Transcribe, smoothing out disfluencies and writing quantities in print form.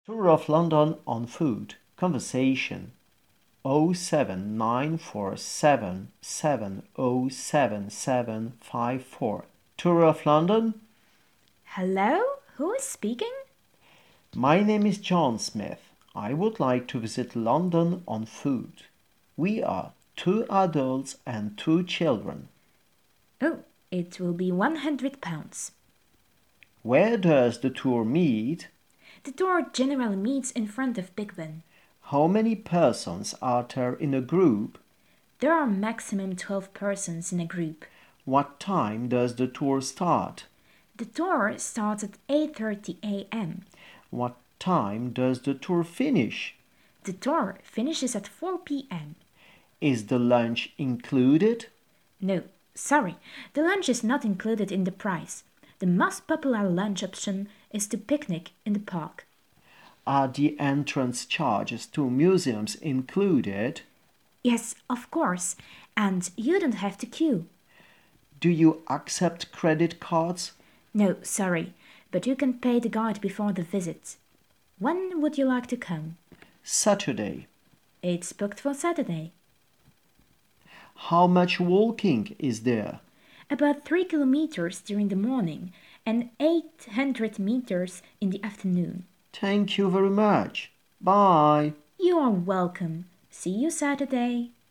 Tour of London on food. Conversation 07947707754. Tour of London? Hello? Who is speaking? My name is John Smith. I would like to visit London on foot. We are 2 adults and 2 children. Oh, it will be £100. Where does the tour meet? The tour generally meets in front of Big Ben. How many persons are there in a group? There are maximum 12 persons in a group. What time does the tour start? The tour starts at 8:30 a.m. What time does the tour finish? The tour finishes at 4 p.m. Is the lunch included? No, sorry, the lunch is not included in the price. The most popular lunch option is to picnic in the park. Are the entrance charges to museums included? Yes, of course, and you don't have to queue. Do you accept credit cards? No, sorry, but you can pay the guide before the visit. When would you like to come? Saturday. It's booked for Saturday. How much walking is there? About 3 kilometers during the morning and 800 meters in the afternoon. Thank you very much. Bye. You are welcome. See you Saturday.